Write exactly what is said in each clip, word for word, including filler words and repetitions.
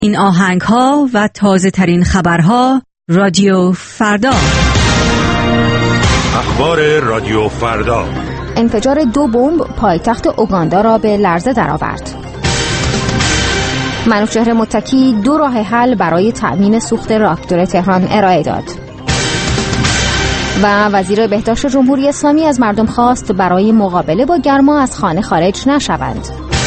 این آهنگ ها و تازه ترین خبرها رادیو فردا. اخبار رادیو فردا. انفجار دو بمب پایتخت اوگاندا را به لرزه درآورد. منوچهر متکی دو راه حل برای تأمین سوخت راکتور تهران ارائه داد. و وزیر بهداشت جمهوری اسلامی از مردم خواست برای مقابله با گرما از خانه خارج نشوند.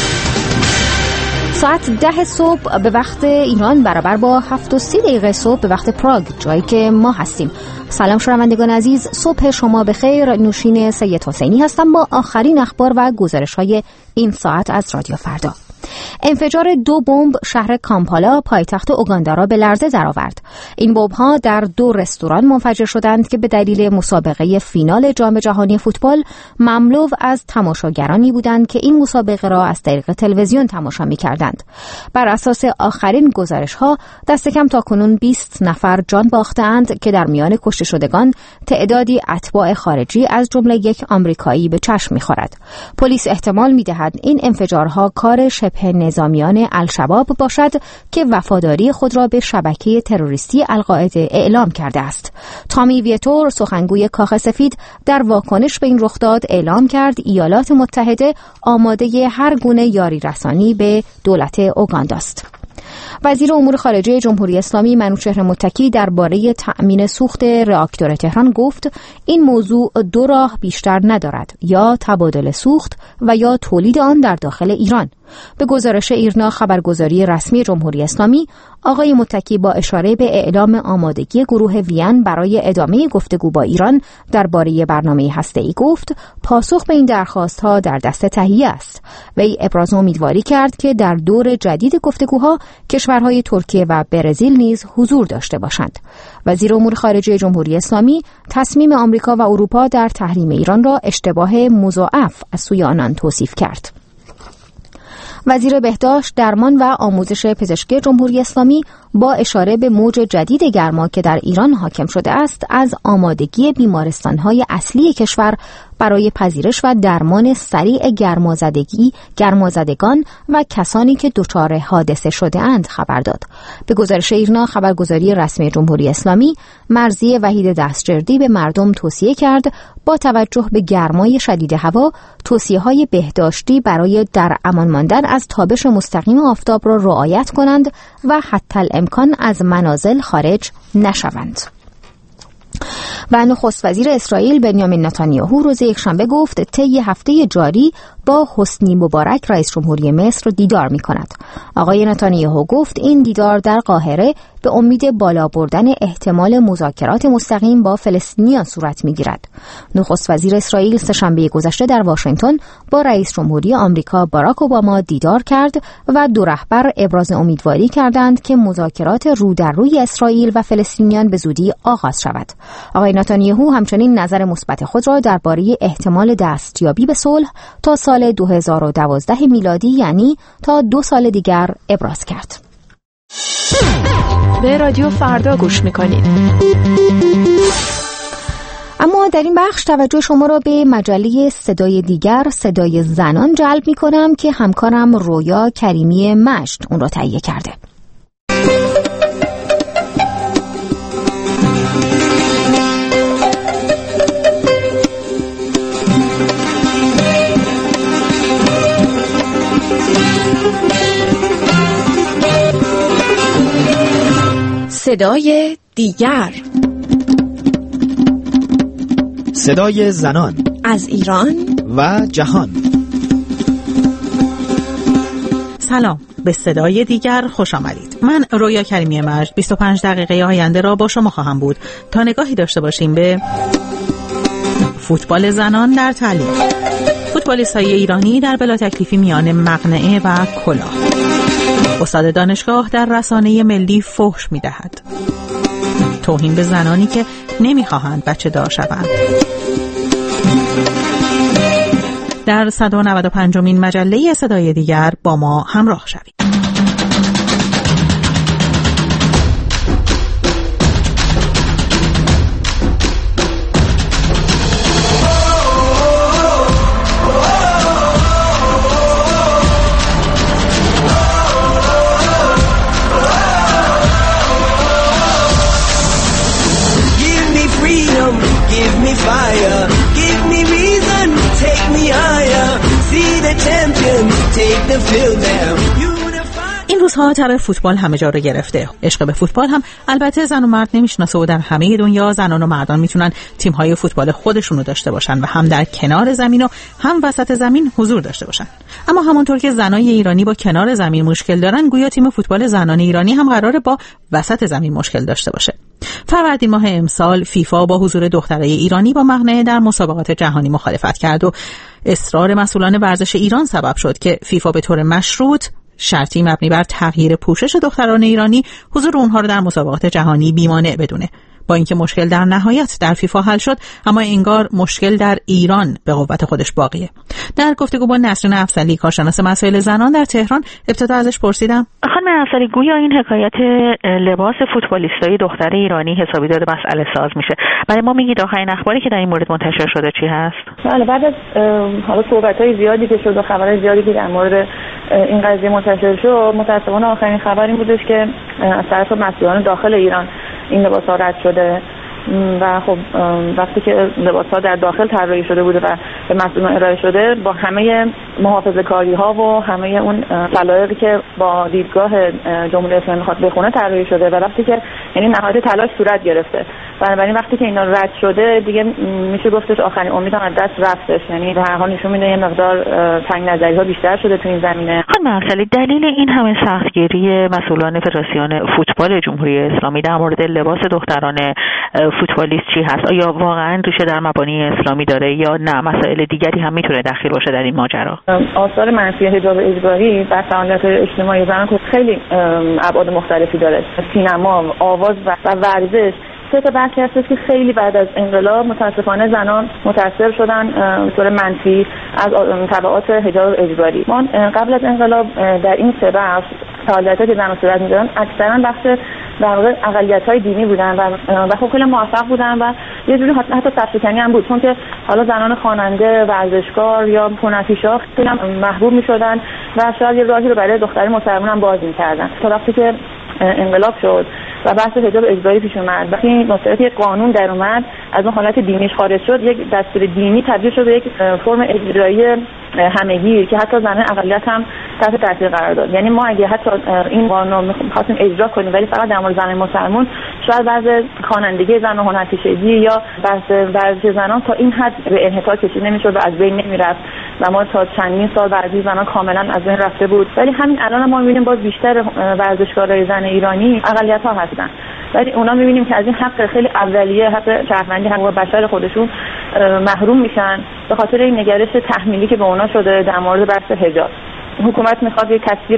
ساعت ده صبح به وقت ایران برابر با هفت و سی دقیقه صبح به وقت پراگ، جایی که ما هستیم. سلام شنوندگان عزیز، صبح شما بخیر. نوشین سید حسینی هستم با آخرین اخبار و گزارش‌های این ساعت از رادیو فردا. انفجار دو بمب شهر کامپالا پایتخت اوگاندا را به لرزه درآورد. این بمب‌ها در دو رستوران منفجر شدند که به دلیل مسابقه فینال جام جهانی فوتبال مملو از تماشاگرانی بودند که این مسابقه را از طریق تلویزیون تماشا می‌کردند. بر اساس آخرین گزارش‌ها دست کم تاکنون بیست نفر جان باختند که در میان کشته شدگان تعدادی اتباع خارجی از جمله یک آمریکایی به چشم می‌خورد. پلیس احتمال می‌دهد این انفجارها کار شبه نظامیان الشباب باشد که وفاداری خود را به شبکه تروریستی القاعده اعلام کرده است. تامی ویتور، سخنگوی کاخ سفید، در واکنش به این رخداد اعلام کرد ایالات متحده آماده هر گونه یاری رسانی به دولت اوگاندا است. وزیر امور خارجه جمهوری اسلامی منوچهر متکی درباره تأمین سوخت راکتور تهران گفت این موضوع دو راه بیشتر ندارد، یا تبادل سوخت و یا تولید آن در داخل ایران. به گزارش ایرنا خبرگزاری رسمی جمهوری اسلامی، آقای متکی با اشاره به اعلام آمادگی گروه وین برای ادامه گفتگو با ایران درباره برنامه هسته‌ای گفت پاسخ به این درخواست‌ها در دست تهیه است. وی ابراز امیدواری کرد که در دور جدید گفتگوها کشورهای ترکیه و برزیل نیز حضور داشته باشند. وزیر امور خارجه جمهوری اسلامی تصمیم آمریکا و اروپا در تحریم ایران را اشتباه مضاعف از سوی آنان توصیف کرد. وزیر بهداشت، درمان و آموزش پزشکی جمهوری اسلامی با اشاره به موج جدید گرما که در ایران حاکم شده است، از آمادگی بیمارستان‌های اصلی کشور برای پذیرش و درمان سریع گرمازدگی، گرمازدگان و کسانی که دچار حادثه شده اند خبر داد. به گزارش ایرنا خبرگزاری رسمی جمهوری اسلامی، مرضیه وحید دستجردی به مردم توصیه کرد با توجه به گرمای شدید هوا توصیه‌های بهداشتی برای در امان ماندن از تابش مستقیم آفتاب را رعایت کنند و حتی الامکان از منازل خارج نشوند. و نخست وزیر اسرائیل بنیامین نتانیاهو روز یکشنبه گفت طی هفته جاری با حسنی مبارک رئیس جمهوری مصر دیدار می کند. آقای نتانیاهو گفت این دیدار در قاهره به امید بالا بردن احتمال مذاکرات مستقیم با فلسطینیان صورت می گیرد. نخست وزیر اسرائیل سه‌شنبه گذشته در واشنگتن با رئیس جمهوری آمریکا باراک اوباما دیدار کرد و دو رهبر ابراز امیدواری کردند که مذاکرات رو در روی اسرائیل و فلسطینیان به زودی آغاز شود. آقای نتانیاهو همچنین نظر مثبت خود را درباره احتمال دستیابی به صلح تا سال دو هزار و دوازده میلادی، یعنی تا دو سال دیگر، ابراز کرد. به رادیو فردا گوش میکنید. اما در این بخش توجه شما را به مجله صدای دیگر، صدای زنان جلب میکنم که همکارم رویا کریمی مشت اون را تهیه کرده. صدای دیگر، صدای زنان از ایران و جهان. سلام، به صدای دیگر خوش آمدید. من رویا کریمی مجد بیست و پنج دقیقه آینده را با شما خواهم بود تا نگاهی داشته باشیم به فوتبال زنان در تعلیم. فوتبالیست‌های ایرانی در بلا تکلیفی میان مقنعه و کلاه. استاد دانشگاه در رسانه ملی فحش می‌دهد. توهین به زنانی که نمی‌خواهند بچه دار شوند. در صد و نود و پنجمین مجله صدای دیگر با ما همراه شوید. این روزها طرح فوتبال همه جا رو گرفته. عشق به فوتبال هم البته زن و مرد نمیشناسه و در همه دنیا زنان و مردان میتونن تیم‌های فوتبال خودشون رو داشته باشن و هم در کنار زمین و هم وسط زمین حضور داشته باشن. اما همونطور که زنای ایرانی با کنار زمین مشکل دارن، گویا تیم فوتبال زنان ایرانی هم قراره با وسط زمین مشکل داشته باشه. فروردین ماه امسال فیفا با حضور دخترای ایرانی با مقنعه در مسابقات جهانی مخالفت کرد و اصرار مسئولان ورزش ایران سبب شد که فیفا به طور مشروط شرطی مبنی بر تغییر پوشش دختران ایرانی حضور اونها رو در مسابقات جهانی بی‌مانع بدونه. با اینکه مشکل در نهایت در فیفا حل شد، اما انگار مشکل در ایران به قوت خودش باقیه. در گفتگو با نسرین افضلی، کارشناس مسائل زنان در تهران، ابتدا ازش پرسیدم: خانم افضلی، گویا این حکایت لباس فوتبالیستای دختر ایرانی حسابی داره مسئله ساز میشه. برای ما میگید آخرین اخباری که در این مورد منتشر شده چی هست؟ بله، بعد از حالا صحبت‌های زیادی که شد و خبرهای زیادی که در مورد این قضیه منتشر شد، متأسفانه آخرین خبر این بودش که از طرف مسئولان داخل ایران این لباس‌ها رد شده و خب وقتی که لباس‌ها در داخل طراحی شده بوده و به مسئولان ارائه شده، با همه محافظه‌کاری‌ها و همه اون سلایقی که با دیدگاه جمهوری اسلامی می‌خواد بخونه طراحی شده و وقتی که یعنی نهایت تلاش صورت گرفته، بنابراین وقتی که اینا رد شده دیگه میشه گفتش آخرین امید هم از دست رفتش. یعنی به هر حال نشون میده یه مقدار تنگ نظری‌ها بیشتر شده تو این زمینه. خانم افضلی، دلیل این همه سختگیری مسئولان فدراسیون فوتبال جمهوری اسلامی در مورد لباس دختران فوتبالیست چی هست؟ آیا واقعا ریشه در مبانی اسلامی داره یا نه مسائل دیگری هم میتونه دخیل باشه در این ماجرا؟ آثار منفی حجاب اجباری بر فعالیت اجتماعی زنان خیلی ابعاد مختلفی داره. سینما، آواز و ورزش سه تا بحثی هست که خیلی بعد از انقلاب متاسفانه زنان متاثر شدن به طور منفی از تبعات حجاب اجباری. ما قبل از انقلاب در این سه بحث فعالیت‌ها که زنان صورت می‌گرفتن اکثرا بحث در واقع اقلیت‌های دینی بودن و و خب خیلی موفق بودن و یه جوری حتی صف‌شکنی هم بود، چون که حالا زنان خواننده، ورزشکار یا هنرپیشه‌ها خیلی محبوب می‌شدن و شاید یه راهی رو برای دختر مسلمان هم باز می‌کردن. تا وقتی که انقلاب شد و بحث حجاب اجباری پیش اومد، وقتی مسئله یک قانون در اومد از اون حالت دینیش خارج شد، یک دستور دینی تبدیل شد به یک فرم اجرایی همگیر که حتی زنان اقلیت هم تحت تاثیر قرار داد. یعنی ما اگه حتی این قانون می‌خواستیم اجرا کنیم ولی فقط در مورد زنان مسلمان، شاید بعضی خوانندگی زن و هنرپیشگی یا بحث ورزش زنان تا این حد به انحطاط کشیده نمی‌شد و از بین نمی‌رفت و ما تا چندین سال ورزش زنان کاملا از بین رفته بود. ولی همین الان ما می‌بینیم باز بیشتر ورزشکارای زن ایرانی اقلیت‌ها هستن، ولی اونا می‌بینیم که از این حق خیلی اولیه، حق شهروندی، حقوق بشر خودشون محروم میشن به خاطر این نگرش تحمیلی که به اونا شده در مورد بحث حجاب. حکومت میخواد یک تصویر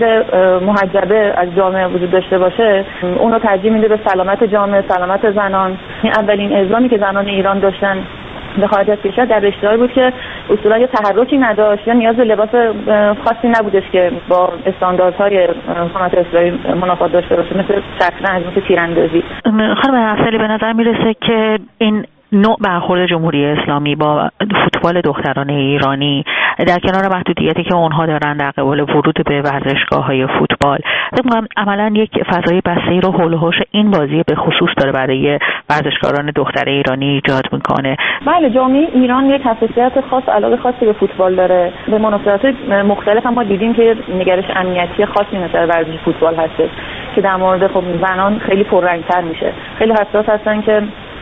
محجبه از جامعه وجود داشته باشه، اونو ترجیح میده به سلامت جامعه، سلامت زنان. این اولین اعزامی که زنان ایران داشتن به خارج از کشور در رشته‌ای بود که اصولا یه تحرکی نداشت یا نیاز به لباس خاصی نبودش که با استانداردهای حکومت اسلامی منافات داشته باشه، مثل شطرنج، مثل تیراندازی. خانم افضلی، به نظر میرسه که این نوع برخورد جمهوری اسلامی با فوتبال دختران ایرانی در کنار محدودیتی که اونها دارن در قبال ورود به ورزشگاه‌های فوتبال، میگم عملاً یک فضای بسته‌ای رو حول و حوش این بازی به خصوص داره برای ورزشکاران دختر ایرانی ایجاد میکنه. بله، جامعه ایران یک حساسیت خاص، علاقه خاصی به فوتبال داره. به مناسبات مختلف هم ما دیدیم که نگرش امنیتی خاصی نسبت به ورزش فوتبال هست که در مورد خب زنان خیلی پررنگ‌تر میشه. خیلی حساس هستن که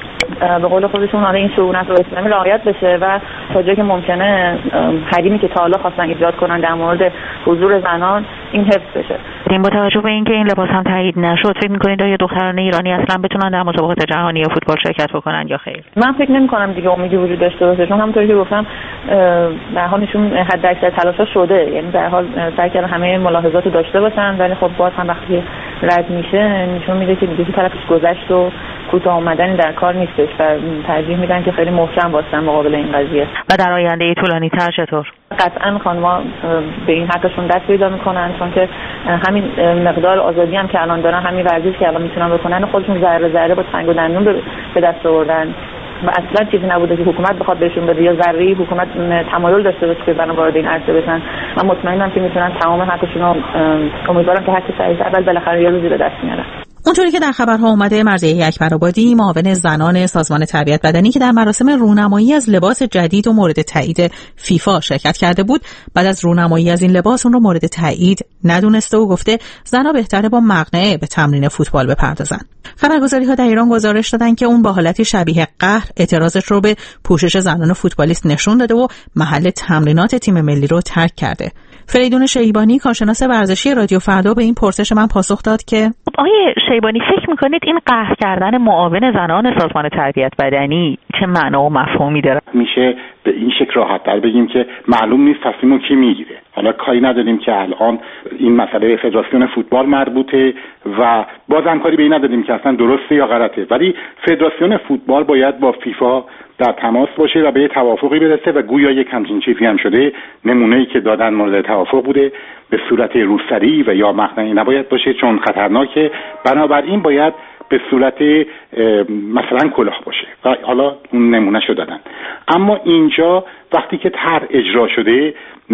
به قول خودشون حالا این شؤونت رو اسلامی رعایت بشه و تا جایی که ممکنه حریمی که تا حالا خواستن ایجاد کنن در مورد حضور زنان این حفظ بشه. این با توجه به اینکه این لباس هم تایید نشد، فکر می‌کنید آیا دختران ایرانی اصلا بتونن در مسابقات جهانی فوتبال شرکت بکنن یا خیر؟ من فکر نمی‌کنم دیگه امیدی وجود داشته باشه، چون همونطوری که گفتم در حال نشون حداکثر تلاش‌ها شده، یعنی در حال سعی کردن همه ملاحظات رو داشته باشن، ولی خب باز هم وقتی رد میشه نشون میده که دیگه طرفش گذشت و کوتاه اومدن در کار نیستش و ترجیح میدن که خیلی محکم واسن مقابل این قضیه. و در آینده طولانی تر چطور؟ قطعا خانم‌ها به این حقشون دست پیدا میکنن، چون که همین مقدار آزادی هم که الان دارن، همین ورزشی که الان میتونن بکنن، خودشون ذره ذره با چنگ و دندون به دست آوردن و اصلا چیزی نبوده که حکومت بخواد بهشون بده یا ذره‌ای حکومت تمایل داشته باشه که زنان وارد این عرصه بشن. من مطمئنم که میتونن تمام حقشون رو، امیدوارم که هر کی سعی اول بالاخره یه روزی به دست میارن. اونطوری که در خبرها اومده، مرضیه اکبرآبادی، معاون زنان سازمان تربیت بدنی که در مراسم رونمایی از لباس جدید و مورد تایید فیفا شرکت کرده بود، بعد از رونمایی از این لباس اون رو مورد تایید ندونسته و گفته زنها بهتره با مقنعه به تمرین فوتبال بپردازن. خبرگزاری‌ها در ایران گزارش دادن که اون با حالتی شبیه قهر اعتراضش رو به پوشش زنان فوتبالیست نشون داده و محل تمرینات تیم ملی رو ترک کرده. فریدون شیبانی، کارشناس ورزشی رادیو فردا، به این پرسش من پاسخ داد که آقای شیبانی، فکر میکنید این قهر کردن معاون زنان سازمان تربیت بدنی چه معنا و مفهومی داره؟ میشه به این شکل راحت‌تر بگیم که معلوم نیست تصمیمو کی میگیره. حالا کاری نداریم که الان این مسئله به فدراسیون فوتبال مربوطه و بازم کاری به این نداریم که اصلا درسته یا غلطه، ولی فدراسیون فوتبال باید با فیفا در تماس باشه و به یه توافقی برسه و گویا یک همچین چیزی هم شده. نمونه‌ای که دادن مورد توافق بوده، به صورت روسری و یا مقنعه نباید باشه چون خطرناکه، بنابراین باید به صورت مثلا کلاه باشه و حالا اون نمونهشو دادن. اما اینجا وقتی که طرح اجرا شده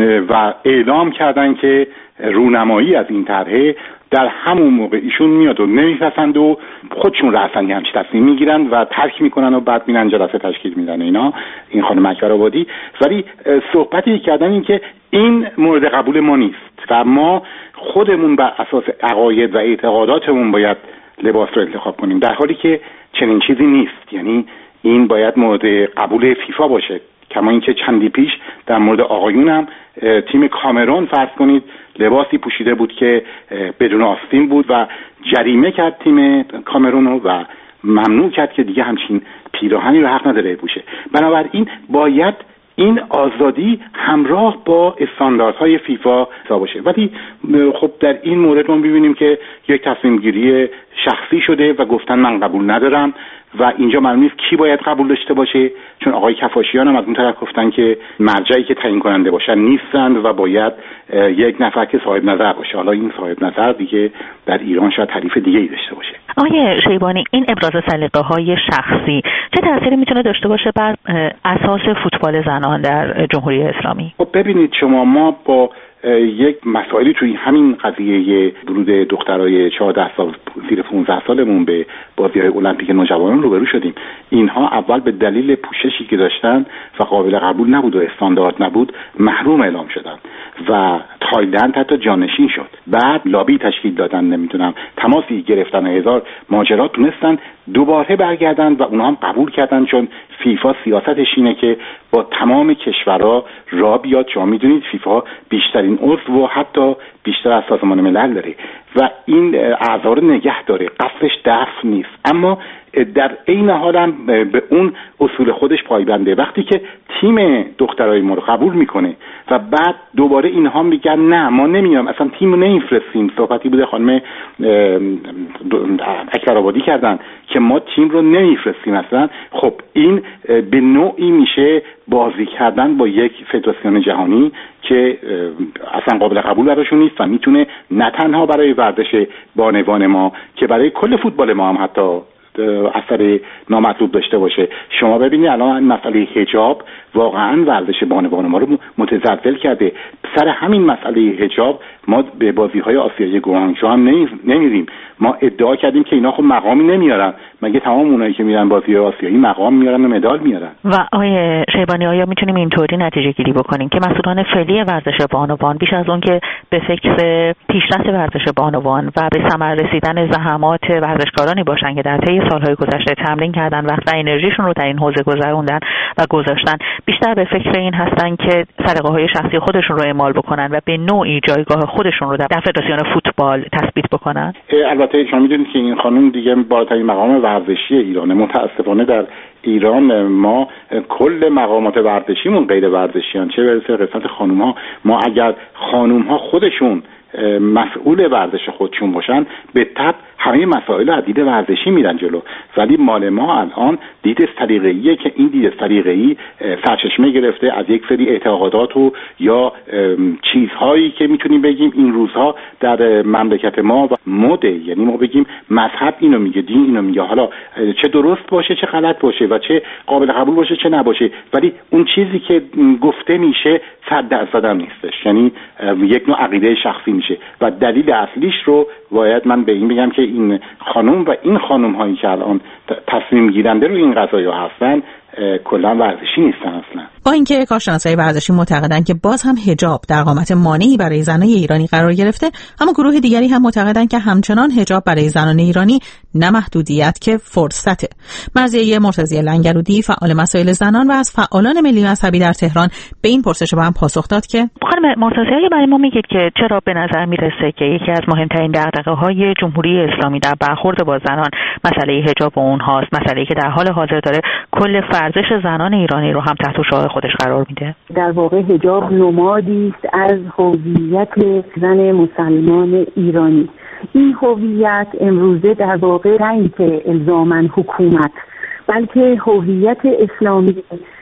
و اعلام کردن که رونمایی از این طرحه، در همون موقع ایشون میاد و نمیپسند و خودشون رأسن یه همچین تصمیم میگیرن و ترک میکنن و بعد میرن جلسه تشکیل میدن اینا، این خانم اکبرآبادی. ولی صحبتی کردن این که این مورد قبول ما نیست و ما خودمون بر اساس عقاید و اعتقاداتمون باید لباس رو انتخاب کنیم، در حالی که چنین چیزی نیست. یعنی این باید مورد قبول فیفا باشه. کما اینکه چندی پیش در مورد آقایون هم تیم کامرون فرض کنید لباسی پوشیده بود که بدون آستین بود و جریمه کرد تیم کامرون رو و ممنوع کرد که دیگه همچین پیراهنی رو حق نداره بپوشه. بنابراین باید این آزادی همراه با استانداردهای فیفا باشه. ولی خب در این مورد ما می‌بینیم که یک تصمیم گیری شخصی شده و گفتن من قبول ندارم و اینجا معلوم نیست کی باید قبول داشته باشه، چون آقای کفاشیان هم از اون طرف گفتن که مرجعی که تعیین کننده باشن نیستند و باید یک نفر که صاحب نظر باشه. حالا این صاحب نظر دیگه در ایران شاید تعریف دیگه‌ای داشته باشه. آقای شیبانی، این ابراز سلیقه‌های شخصی چه تأثیری میتونه داشته باشه بر اساس فوتبال زنان در جمهوری اسلامی؟ خب ببینید شما، ما با یک مسائلی توی همین قضیه ورود دخترای چهارده سال زیر پانزده سالمون به بازی‌های المپیک نوجوانان روبرو شدیم. اینها اول به دلیل پوششی که داشتن و قابل قبول نبود و استاندارد نبود محروم اعلام شدن و تایلند حتی جانشین شد. بعد لابی تشکیل دادن، نمیدونم تماسی گرفتن، هزار ماجرا تونستن دوباره برگردن و اونها هم قبول کردن، چون فیفا سیاستش اینه که با تمام کشورها را بیاد. شما میدونید فیفا بیشترین عضو و حتی بیشتر از سازمان ملل داره و این اعضا رو نگه داره، قصدش دفع نیست، اما در عین حال هم به اون اصول خودش پایبنده. وقتی که تیم دخترای ما رو قبول میکنه و بعد دوباره اینها میگن نه ما نمیام، اصلا تیم رو نمیفرستیم، صحبتی بوده خانم اکبرآبادی کردن که ما تیم رو نمیفرستیم اصلا، خب این به نوعی میشه بازی کردن با یک فدراسیون جهانی که اصلا قابل قبول براشون نیست و میتونه نه تنها برای ورزش بانوان ما که برای کل فوتبال ما هم حتی اثر نامطلوب داشته باشه. شما ببینید الان مسئله حجاب واقعا ورزش بانوان ما رو متزلزل کرده. سر همین مسئله حجاب ما به بازی‌های آسیایی گوانگژو هم نمیریم. ما ادعا کردیم که اینا خب مقامی نمیارن، مگه تمام اونایی که میرن بازی آسیایی مقام میارن و مدال میارن؟ و آیه شیبانی، آیا میتونیم اینطوری نتیجه گیری بکنیم که مسئولان فعلی ورزش بانوان بیش از اون که به فکر پیشرفت ورزش بانوان و به ثمر رسیدن زحمات ورزشکارانی باشن که در طی سالهای گذشته تمرین کردن و انرژیشون رو در این حوزه گذروندن و گذاشتن، بیشتر به فکر این هستن که سلیقه‌های شخصی خودشون رو اعمال بکنن و به نوعی جایگاه خودشون رو در فدراسیون فوتبال تثبیت بکنن؟ البته شما میدونید که این خانم دیگه بالاترین مقام ورزشی ایرانه. متاسفانه در ایران ما کل مقامات ورزشیمون غیر ورزشیان، چه برسه قسمت خانوم‌ها. ما اگر خانوم‌ها خودشون مسئول ورزش خودشون باشن به تبع همه مسائل از دید ورزشی میرن جلو، ولی مال ما الان دید سلیقه‌ایه که این دید سلیقه‌ای سرچشمه گرفته از یک سری اعتقادات و یا چیزهایی که میتونیم بگیم این روزها در مملکت ما و مده. یعنی ما بگیم مذهب اینو میگه، دین اینو میگه، حالا چه درست باشه چه غلط باشه و چه قابل قبول باشه چه نباشه، ولی اون چیزی که گفته میشه صد درصد هم نیستش. یعنی یک نوع عقیده شخصی میشه و دلیل اصلیش رو باید من به این بگم که این این خانم و این خانم هایی که الان تصمیم گیرنده رو این قضایا هستن کلا ورزشی نیستن اصلا. با اینکه کارشناسای ورزشی معتقدند که باز هم حجاب در قامت مانعی برای زنان ایرانی قرار گرفته، اما گروه دیگری هم معتقدند که همچنان حجاب برای زنان ایرانی نه محدودیت که فرصته. مرضیه مرتضی لنگرودی فعال مسائل زنان و از فعالان ملی مذهبی در تهران به این پرسش با هم پاسخ داد که خانم مرتضی برای ما میگید که چرا به نظر میرسه که یکی از مهمترین دغدغه‌های جمهوری اسلامی در برخورد با زنان مسئله حجاب اونهاست، مسئله‌ای که در حال حاضر داره کل ورزش زنان ایرانی رو هم تحت شعاع خودش قرار میده. در واقع حجاب نمادی است از هویت زن مسلمان ایرانی. این هویت امروزه در واقع نه اینکه الزاماً حکومت، بلکه هویت اسلامی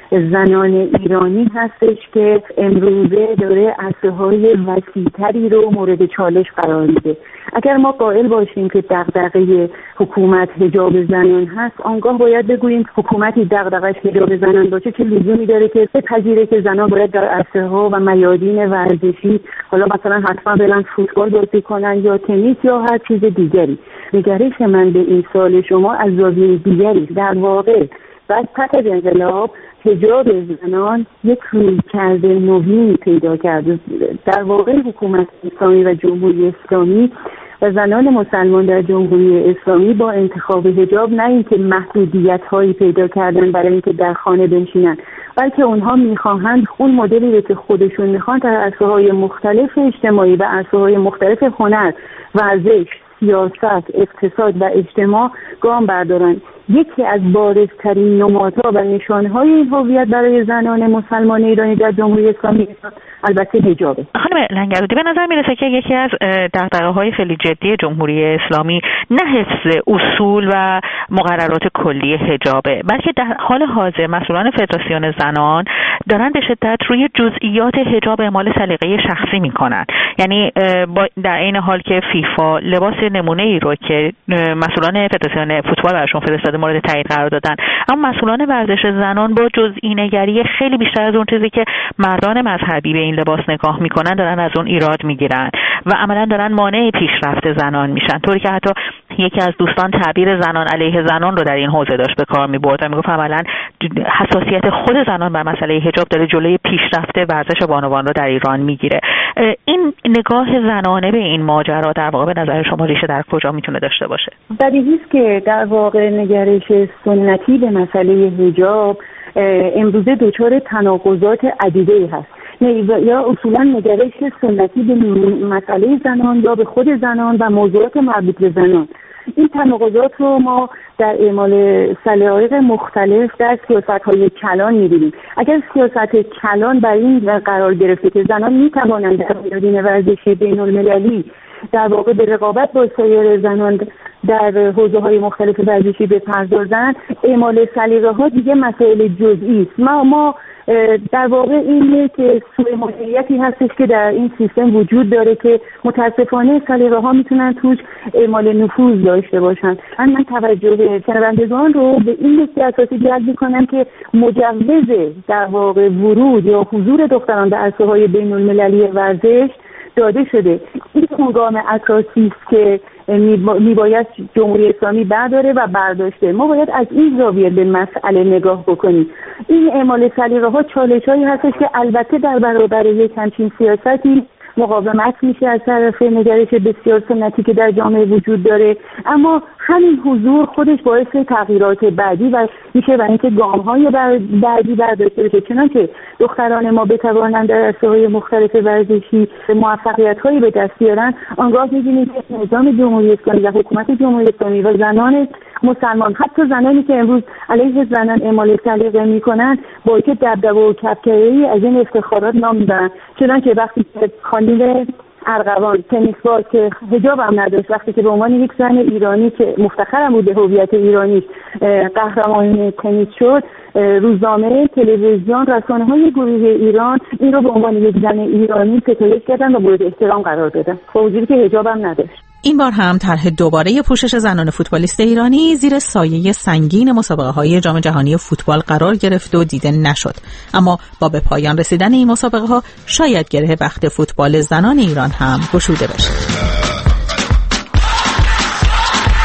زنان ایرانی هستش که امروزه داره عرصه‌های وسیع‌تری رو مورد چالش قرار میده. اگر ما قائل باشیم که دغدغه حکومت حجاب زنان هست، آنگاه باید بگوییم حکومتی دغدغه‌اش حجاب زنان باشه چه لزومی داره که بپذیره که زنان باید در عرصه‌ها و میادین ورزشی، حالا مثلا حتما برن فوتبال بازی کنن یا تنیس یا هر چیز دیگری. نگرش من به این سوال شما از زاویه دیگری، در واقع بعد پس از انقلاب حجاب زنان یک رویکرد نوین پیدا کرده. در واقع حکومت اسلامی و جمهوری اسلامی و زنان مسلمان در جمهوری اسلامی با انتخاب حجاب نه اینکه محدودیت هایی پیدا کردن برای اینکه در خانه بنشینن، بلکه اونها میخواهند اون مدلی رو که خودشون میخوان در عرصه‌های مختلف اجتماعی و عرصه‌های مختلف هنر، ورزش، سیاست، اقتصاد و اجتماع گام بردارن. یکی از بارزترین نمادها و نشانهای این هویت برای زنان مسلمان ایرانی در جمهوری اسلامی البته حجابه. خانم لنگرودی، به نظر میرسه که یکی از دغدغه‌های خیلی جدی جمهوری اسلامی نه حفظ اصول و مقررات کلی حجابه، بلکه در حال حاضر مسئولان فدراسیون زنان دارن به شدت روی جزئیات حجاب اعمال سلیقه شخصی میکنن. یعنی در این حال که فیفا لباس نمونه ای رو که مسئولان فدراسیون فوتبال براشون فرستاده مورد تایید قرار دادن، اما مسئولان ورزش زنان با جزئی نگری خیلی بیشتر از اون چیزی که مردان مذهبی به این لباس نگاه میکنن دارن از اون ایراد میگیرن و عملا دارن مانع پیشرفت زنان میشن، طوری که حتی یکی از دوستان تعبیر زنان علیه زنان رو در این حوزه داشت به کار میبرد و میگفت عملا حساسیت خود زنان بر مسئله حجاب داره جلوی پیشرفت ورزش بانوان رو در ایران میگیره. این نگاه زنانه به این ماجرا در واقع به نظر شما ریشه در کجا میتونه داشته باشه؟ بدیهی است که در واقع نگرش سنتی به مسئله حجاب امروزه دچار تناقضات عدیده هست. یا اصولا نگرش سنتی به مسئله زنان یا به خود زنان و موضوعات مربوط به زنان. این تناقضات رو ما در اعمال سلیقه مختلف در سیاست‌های کلان می‌بینیم. اگر سیاست کلان بر این قرار گرفته که زنان می‌توانند در میادین ورزشی بین‌المللی در واقع به رقابت با سایر زنان در حوزه‌های مختلف ورزشی بپردازند، اعمال سلیقه‌ها دیگه مسائل جزئی است. ما ما در واقع اینه که سوء مدیریتی هستش که در این سیستم وجود داره که متاسفانه سلیقه‌ها میتونن توش اعمال نفوذ داشته باشن. من من توجه شنوندگان رو به این نکته اساسی جلب می‌کنم که مجوز در واقع ورود یا حضور دختران در عرصه‌های بین‌المللی ورزش داده شده. این گام اساسی است که میباید جمهوری اسلامی برداره و برداشته. ما باید از این زاویه به مسئله نگاه بکنیم. این اعمال سلیقه‌ها چالش‌هایی هستش که البته در برابر یک همچین سیاستی مقاومت میشه از طرف نگرش بسیار سنتی که در جامعه وجود داره، اما همین حضور خودش باعث تغییرات بعدی و میشه و اینکه گام‌های بعدی برداشته بشه، چنانچه دختران ما بتوانند در عرصه‌های مختلف ورزشی موفقیت‌هایی به دست بیارن. آنگاه می‌بینید که نظام جمهوری اسلامی و حکومت جمهوری اسلامی و زنان مسلمان، حتی زنانی که امروز علیه زنان اعمال سلیقه میکنن، با که دبدبه و کفکری از این افتخارات نام میبرن. چنانچه وقتی که خانم ارغوان تنیس باز که حجاب هم نداشت، وقتی که به عنوان یک زن ایرانی که مفتخرم بود به هویت ایرانی قهرمان تنیس شد، روزنامه، تلویزیون، رسانه‌های گروهی ایران این رو به عنوان یک زن ایرانی ستایش کردن و مورد احترام قرار دادن، با وجودی که حجاب هم نداشت. این بار هم طرح دوباره پوشش زنان فوتبالیست ایرانی زیر سایه سنگین مسابقه‌های جام جهانی فوتبال قرار گرفت و دیده نشد، اما با به پایان رسیدن این مسابقه‌ها شاید گره بخت فوتبال زنان ایران هم گشوده بشه.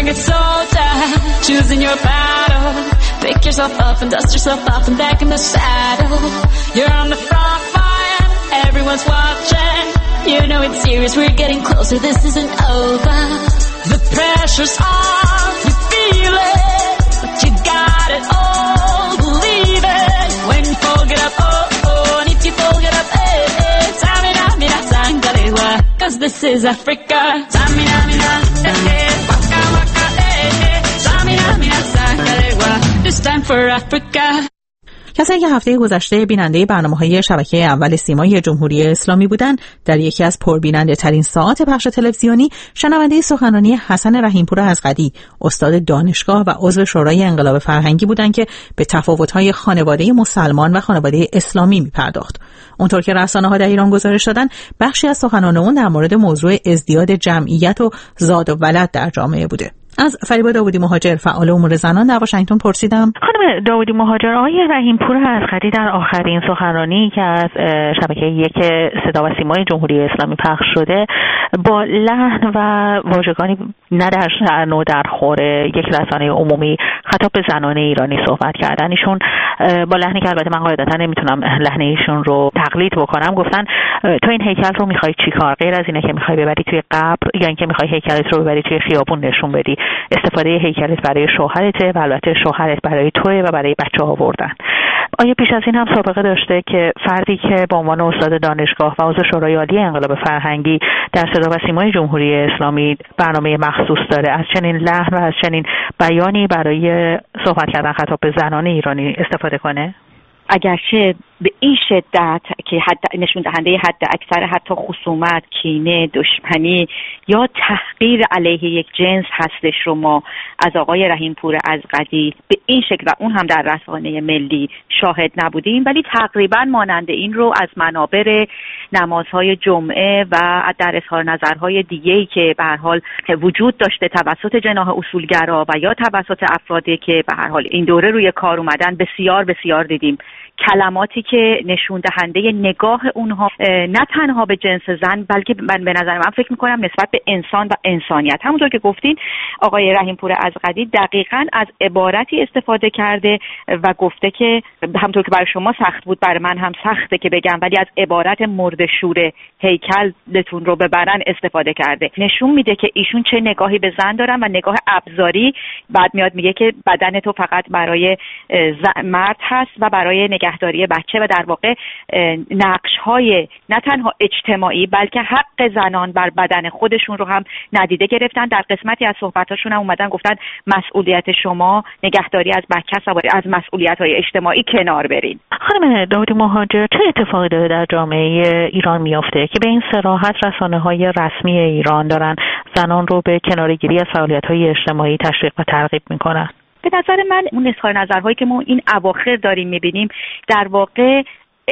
rugged soldier, choosing your battle. Pick yourself up and dust yourself off and back in the saddle. You're on the front line, everyone's watching. You know it's serious, we're getting closer, this isn't over. The pressure's on, you feel it, but you got it all, believe it. When you fold it up, oh, oh, and if you fold it up, eh, eh, Samina, mina, sangalewa, cause this is Africa. Samina, mina, eh, eh, waka, waka, eh, eh, Samina, mina, sangalewa, this time for Africa. کسانی که هفته گذشته بیننده برنامه‌های شبکه اول سیمای جمهوری اسلامی بودند، در یکی از پربیننده ترین ساعات پخش تلویزیونی شنونده سخنرانی حسن رحیمپور ازغدی، استاد دانشگاه و عضو شورای انقلاب فرهنگی بودند که به تفاوت‌های خانواده مسلمان و خانواده اسلامی می‌پرداخت. اونطور که رسانه‌ها در ایران گزارش دادن، بخشی از سخنان اون در مورد موضوع ازدیاد جمعیت و زاد و ولد در جامعه بوده. از فریبا داوودی مهاجر، فعال امور زنان در واشنگتن پرسیدم. خانم داوودی مهاجر، آقای رحیمپور ازغدی در آخرین سخنرانی که از شبکه یک صدا و سیمای جمهوری اسلامی پخش شده با لحن و واژگانی نه در شأن و در خور یک رسانه عمومی خطاب به زنان ایرانی صحبت کردن. ایشون با لحنی که البته من قاعدتا نمیتونم لحن ایشون رو تقلید بکنم گفتن تو این هیکل رو میخوای چیکار؟ غیر از اینه که میخوای ببری توی قبر یا اینکه میخوای هیکلت رو ببری توی خیابون نشون بدی، استفاده هیکلت برای شوهرته و البته شوهرت برای توئه و برای بچه ها آوردن. آیا پیش از این هم سابقه داشته که فردی که به عنوان استاد دانشگاه و عضو شورای عالی انقلاب فرهنگی در صدا و سیمای جمهوری اسلامی برنامه مخصوص داره از چنین لحن و از چنین بیانی برای صحبت کردن خطاب به زنان ایرانی استفاده کنه؟ اگرچه به این شدت که حد نشون دهنده حد اکثر حتی خصومت، کینه، دشمنی یا تحقیر علیه یک جنس هستش رو ما از آقای رحیمپور ازغدی به این شکل و اون هم در رسانه ملی شاهد نبودیم، ولی تقریبا مانند این رو از منابر نمازهای جمعه و در اظهار نظرهای دیگه‌ای که به هر حال وجود داشته توسط جناح اصولگرا و یا توسط افرادی که به هر حال این دوره روی کار اومدن بسیار بسیار دیدیم. کلماتی که نشون دهنده نگاه اونها نه تنها به جنس زن بلکه من به نظر من فکر میکنم نسبت به انسان و انسانیت، همونطور که گفتین آقای رحیمپور ازغدی دقیقاً از عبارتی استفاده کرده و گفته که همونطور که برای شما سخت بود برای من هم سخته که بگم، ولی از عبارت مرد شور هیکلتون رو ببرن استفاده کرده. نشون میده که ایشون چه نگاهی به زن دارن و نگاه ابزاری. بعد میاد میگه که بدن تو فقط برای مرد هست و برای نگهداری بچه و در واقع نقش‌های نه تنها اجتماعی بلکه حق زنان بر بدن خودشون رو هم ندیده گرفتن. در قسمتی از صحبتاشون هم اومدن گفتن مسئولیت شما نگهداری از بچه است و از مسئولیت‌های اجتماعی کنار برین. خانم داوودی مهاجر، چه اتفاقی داره در جامعه ایران میفته که به این صراحت رسانه‌های رسمی ایران دارن زنان رو به کناره‌گیری از فعالیت‌های اجتماعی تشویق و ترغیب میکنن؟ به نظر من اون اظهار نظرهایی که ما این اواخر داریم میبینیم در واقع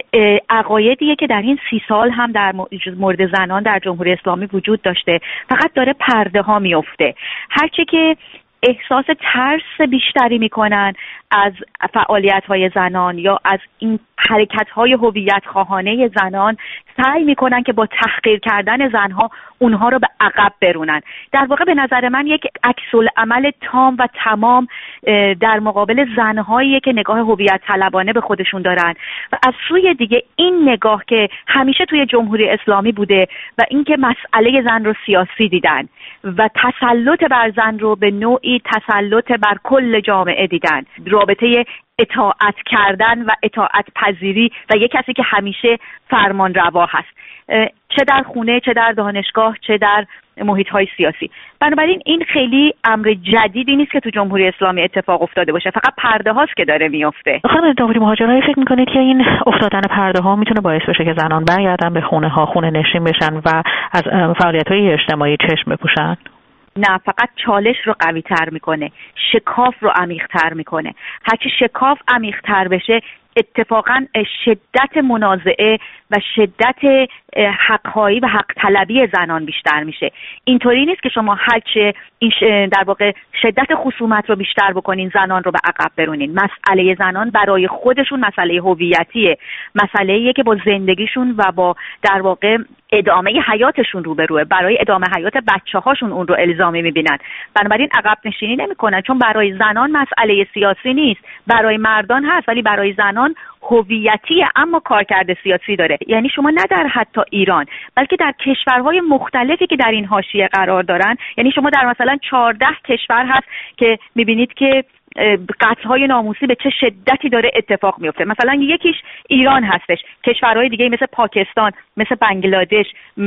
عقایدیه که در این سی سال هم در مورد زنان در جمهوری اسلامی وجود داشته، فقط داره پرده ها میفته. هرچه که احساس ترس بیشتری میکنن از فعالیت‌های زنان یا از این حرکت‌های هویت خواهانه زنان، سعی میکنن که با تحقیر کردن زنها اونها رو به عقب برونن. در واقع به نظر من یک عکس‌العمل تام و تمام در مقابل زنهایی که نگاه هویت طلبانه به خودشون دارن و از سوی دیگه این نگاه که همیشه توی جمهوری اسلامی بوده و اینکه مسئله زن رو سیاسی دیدن و تسلط بر زن رو به نوعی تسلط بر کل جامعه دیدن، رابطه اطاعت کردن و اطاعت پذیری و یک کسی که همیشه فرمان روا هست، چه در خونه، چه در دانشگاه، چه در محیط‌های سیاسی. بنابراین این خیلی امر جدیدی نیست که تو جمهوری اسلامی اتفاق افتاده باشه، فقط پرده هاست که داره میفته. خانم داوودی مهاجر، فکر میکنید که این افتادن پرده ها میتونه باعث بشه که زنان برگردن به خونه ها، خونه نشین بشن و از فعالیت‌های اجتماعی چشم بپوشن؟ نه، فقط چالش رو قوی تر میکنه، شکاف رو عمیق تر میکنه. هرچی شکاف عمیق تر بشه، اتفاقا شدت منازعه و شدت حق‌خواهی و حق طلبی زنان بیشتر میشه. اینطوری نیست که شما هرچه این در واقع شدت خصومت رو بیشتر بکنین زنان رو به عقب برونین. مسئله زنان برای خودشون مسئله هویتیه، مسئله‌ایه که با زندگیشون و با در واقع ادامه حیاتشون روبروه، برای ادامه حیات بچه‌هاشون اون رو الزامی می‌بینن. بنابراین عقب نشینی نمی‌کنن، چون برای زنان مسئله سیاسی نیست، برای مردان هست ولی برای زنان هویتیه اما کارکرد سیاسی داره. یعنی شما نه در حتی ایران بلکه در کشورهای مختلفی که در این حاشیه قرار دارن، یعنی شما در مثلا چهارده کشور هست که می‌بینید که قتل‌های ناموسی به چه شدتی داره اتفاق میفته. مثلا یکیش ایران هستش، کشورهای دیگه مثل پاکستان، مثل بنگلادش،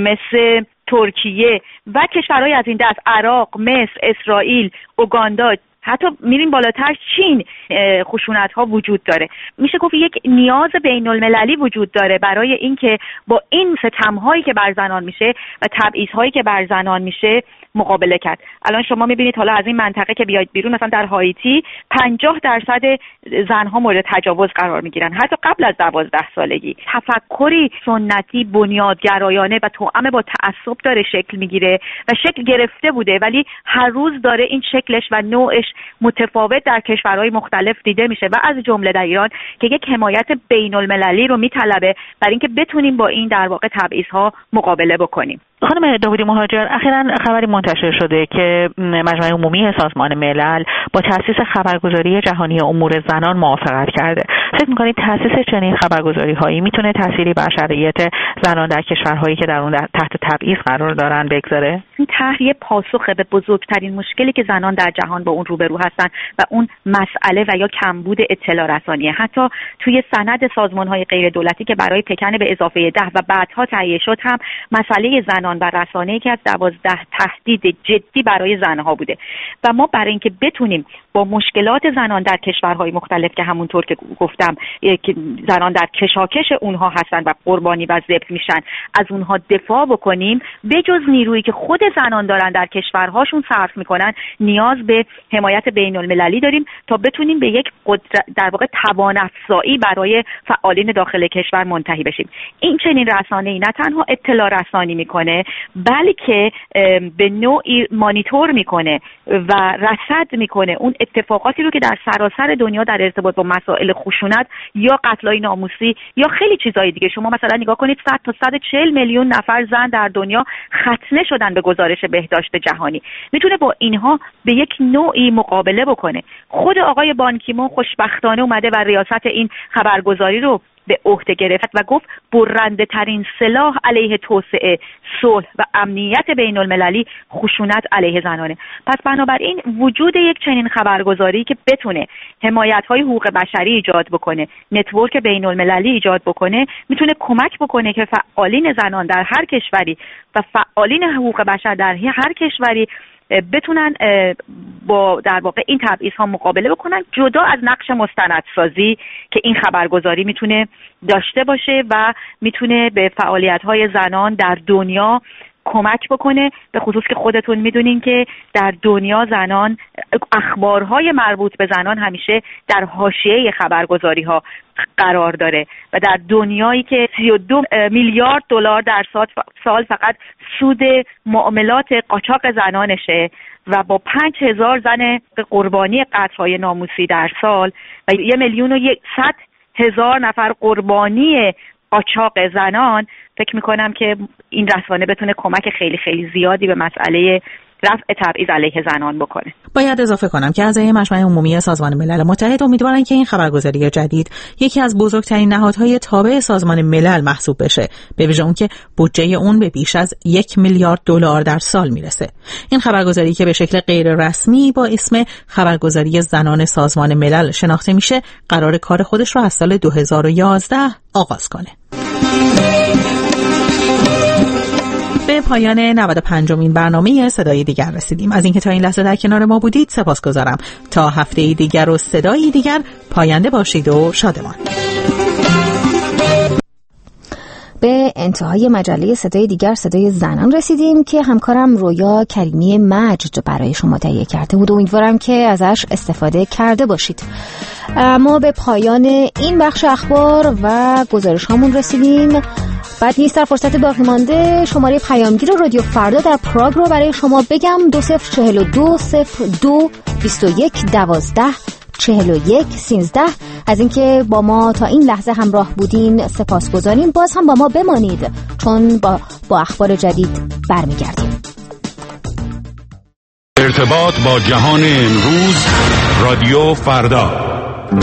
مثل ترکیه و کشورهای از این دست، عراق، مصر، اسرائیل، اوگاندا، حتی میریم بالاتر چین، خشونت ها وجود داره. میشه گفت یک نیاز بین المللی وجود داره برای اینکه با این ستم هایی که بر زنان میشه و تبعیض هایی که بر زنان میشه مقابله کرد. الان شما میبینید حالا از این منطقه که بیاید بیرون، مثلا در هایتی پنجاه درصد زنها مورد تجاوز قرار میگیرن حتی قبل از دوازده سالگی. تفکری سنتی بنیادگرایانه و توأم با تعصب داره شکل میگیره و شکل گرفته بوده، ولی هر روز داره این شکلش و نوعش متفاوت در کشورهای مختلف دیده میشه و از جمله در ایران که یک حمایت بین المللی رو میطلبه برای اینکه بتونیم با این در واقع تبعیض‌ها مقابله بکنیم. خانم داوودی مهاجر، اخیراً خبری منتشر شده که مجمع عمومی سازمان ملل با تأسیس خبرگزاری جهانی امور زنان موافقت کرده. فکر می‌کنید تأسیس چنین خبرگزاری‌هایی میتونه تأثیری بر شرایط زنان در کشورهایی که در اون تحت تبعیض قرار دارن بگذاره؟ این طرح یه پاسخ به بزرگترین مشکلی که زنان در جهان با اون روبرو هستن و اون مسئله و یا کمبود اطلاع رسانیه. حتی توی سند سازمان‌های غیر دولتی که برای پکن به اضافه ده و بعدها تهیه شد هم مسئله زنان و رسانه که از دوازده تهدید جدی برای زنها بوده و ما برای اینکه بتونیم با مشکلات زنان در کشورهای مختلف که همونطور که گفتم که زنان در کشاکش اونها هستن و قربانی و ذبح میشن از اونها دفاع بکنیم، بجز نیرویی که خود زنان دارن در کشورهاشون صرف میکنن، نیاز به حمایت بین المللی داریم تا بتونیم به یک قدرت در واقع توان افزایی برای فعالین داخل کشور منتهی بشیم. این چنین رسانه‌ای نه تنها اطلاع رسانی میکنه بلکه به نوعی مانیتور میکنه و رصد میکنه اون اتفاقاتی رو که در سراسر دنیا در ارتباط با مسائل خشونت یا قتل‌های ناموسی یا خیلی چیزهای دیگه. شما مثلا نگاه کنید صد تا صد و چهل میلیون نفر زن در دنیا ختنه شدن به گزارش بهداشت جهانی. میتونه با اینها به یک نوعی مقابله بکنه. خود آقای بان کی مون خوشبختانه اومده و ریاست این خبرگزاری رو به عهده گرفت و گفت برنده ترین سلاح علیه توسعه، صلح و امنیت بین المللی خشونت علیه زنانه. پس بنابراین وجود یک چنین خبرگزاری که بتونه حمایت‌های حقوق بشری ایجاد بکنه، نتورک بین المللی ایجاد بکنه، میتونه کمک بکنه که فعالین زنان در هر کشوری و فعالین حقوق بشر در هر کشوری بتونن با در واقع این تبعیض‌ها مقابله بکنن، جدا از نقش مستندسازی که این خبرگزاری میتونه داشته باشه و میتونه به فعالیت‌های زنان در دنیا کمک بکنه. به خصوص که خودتون میدونین که در دنیا زنان، اخبارهای مربوط به زنان همیشه در حاشیه خبرگزاری ها قرار داره و در دنیایی که سی و دو میلیارد دلار در سال فقط سود معاملات قاچاق زنانشه و با پنج هزار زن قربانی قتل‌های ناموسی در سال و یه میلیون و صد هزار نفر قربانی قاچاق زنان، فکر میکنم که این رسانه بتونه کمک خیلی خیلی زیادی به مسئله رفع تبعیض علیه زنان بکنه. باید اضافه کنم که اعضای مجمع عمومی سازمان ملل متحد امیدوارن که این خبرگزاری جدید یکی از بزرگترین نهادهای تابع سازمان ملل محسوب بشه، به ویژه اون که بودجه اون به بیش از یک میلیارد دلار در سال میرسه. این خبرگزاری که به شکل غیر رسمی با اسم خبرگزاری زنان سازمان ملل شناخته میشه، قرار کار خودش رو از سال دو هزار و یازده آغاز کنه. به پایان نود و پنجمین برنامه صدای دیگر رسیدیم. از اینکه تا این لحظه در کنار ما بودید سپاسگزارم. تا هفته دیگر و صدای دیگر پاینده باشید و شادمان. به انتهای مجله صدای دیگر صدای زنان رسیدیم که همکارم رویا کریمی مجد برای شما تهیه کرده بود و امیدوارم که ازش استفاده کرده باشید. ما به پایان این بخش اخبار و گزارش هامون رسیدیم. بعد نیست در فرصت باقی مانده شماره پیامگیر رادیو فردا در پراگ رو برای شما بگم: دو صفر چهل و دو صفر دو بیست و یک دوازده چهل و یک سیزده. از اینکه با ما تا این لحظه همراه بودین سپاسگزاریم. باز هم با ما بمانید چون با, با اخبار جدید برمیگردیم. ارتباط با جهان امروز، رادیو فردا.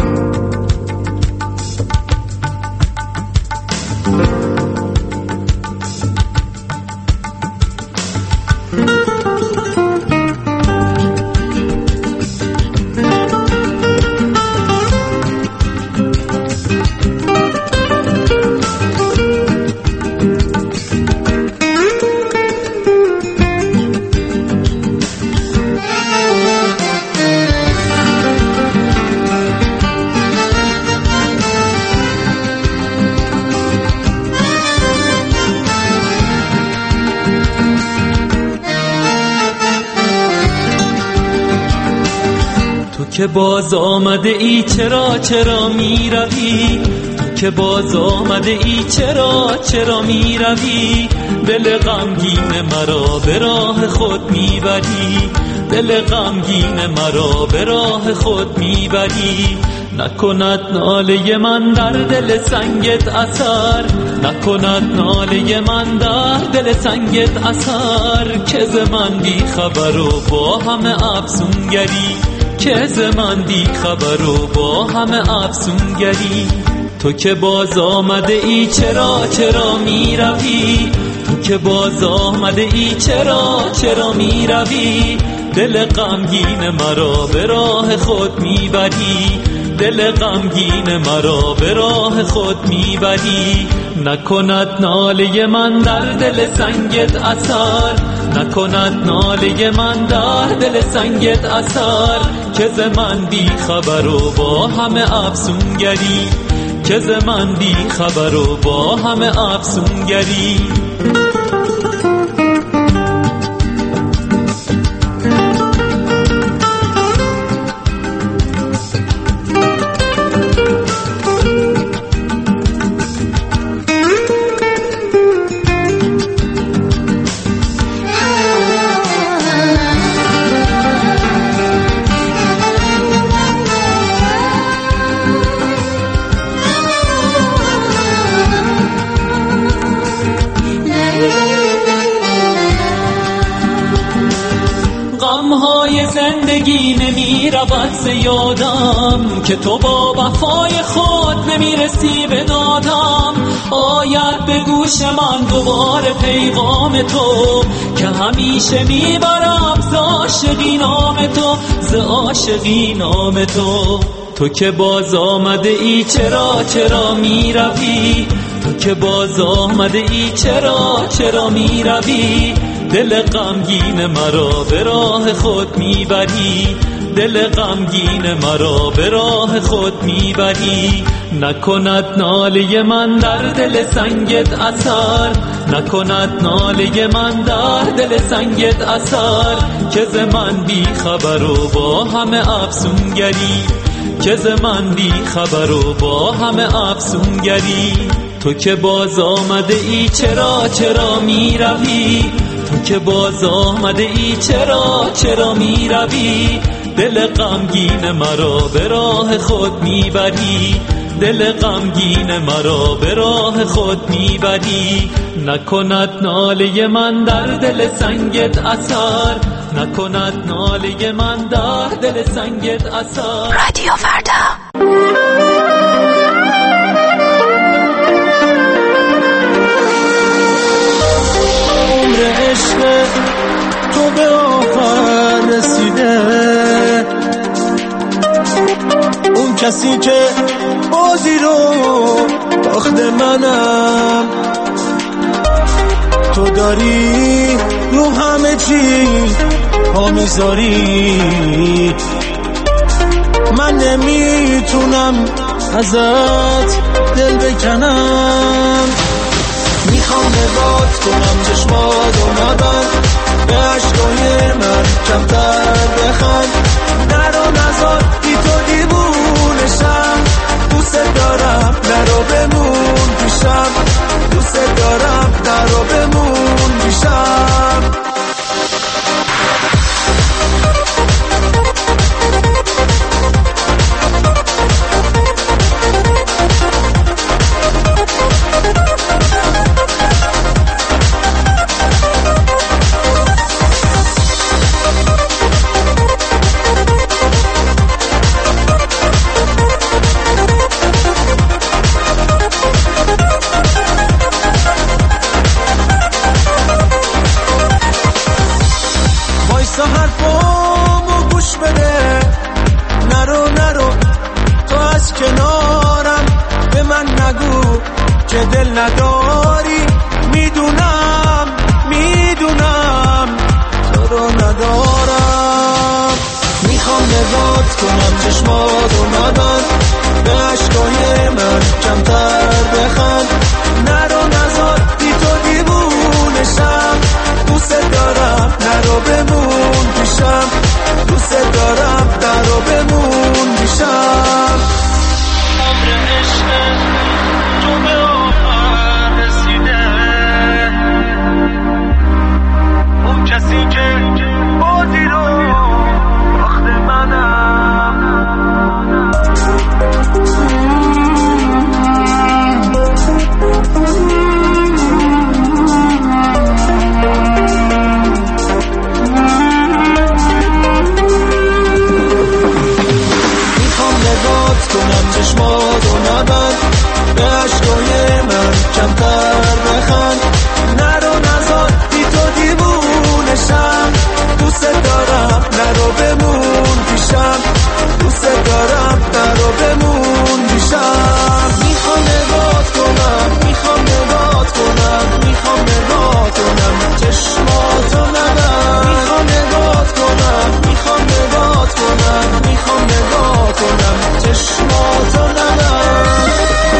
که باز آمده ای چرا چرا می روی، که باز آمده ای چرا چرا می روی، دل غمگین مرا به راه خود می بری، دل غمگین مرا به راه خود می بری. نکند ناله من در دل سنگت اثر، نکند ناله من در دل سنگت اثر، که ز من بی خبر و با همه افسونگری، که ز من بی خبر و با همه افسونگری. تو که باز آمده ای چرا چرا می روی، تو که باز آمده ای چرا چرا می روی، دل غمگین مرا به راه خود می بری، دل غمگین مرا به راه خود می بری. نکند ناله من در دل سنگت اثر، نکند ناله من در دل سنگت اثر، که ز من بی خبر و با همه افسونگری، که ز من بی خبر و با همه افسونگری. زندگی نمی رود ز یادم، که تو با وفای خود نمی رسی به دادم. آید به گوش من دوباره پیغام تو، که همیشه می برم ز عاشقی نام تو، ز عاشقی نام تو. تو که باز آمده ای چرا چرا می روی، تو که باز آمده ای چرا چرا می روی، دل غمگین مرا به راه خود میبری، دل غمگین مرا به راه خود میبری. نکند ناله من در دل سنگت اثر، نکند ناله من در دل سنگت اثر، که ز من بی خبر و با همه افسونگری، که ز من بی خبر و با همه افسونگری. تو که باز آمده ای چرا چرا می روی، تو که باز آمده ای چرا چرا می روی، دل غمگین مرا به راه خود می بری، دل غمگین مرا به راه خود می بری. نکند ناله من در دل سنگت اثر، نکند ناله من در دل سنگت اثر. رادیو فردا. عشق تو به آخر رسیده، اون کسی که بازی رو باخت منم، تو داری رو همه چی پا میذاری، من نمیتونم ازت دل بکنم. میخوام نگات کنم چشماتو نبند به عشقای من کمتر بخند نرو نزار بی تو دیوونشم دوست دارم نرو بمون پیشم دوست دارم نرو بمون پیشم که دل نداری میدونم میدونم تو رو ندارم میخوام نگات کنم چشماتو نبند به عشقای من کمتر بخند نرو نزار بی تو دیوونشم دوست دارم نرو بمون پیشم دوست دارم نرو بمون پیشم عمر عشق تو به آخر رسیده اون کسی که بازی رو وقت منم میخوام نگات کنم چشماتو نبند به عشقای من کمتر بخند نرو نزار بی تو دیوونشم دوست دارم نرو بمون پیشم دوست دارم نرو بمون پیشم میخوام نگات کنم میخوام نگات کنم میخوام نگات کنم چشماتو نبند میخوام نگات کنم میخوام نگات کنم میخوام نگات کنم چشماتو نبند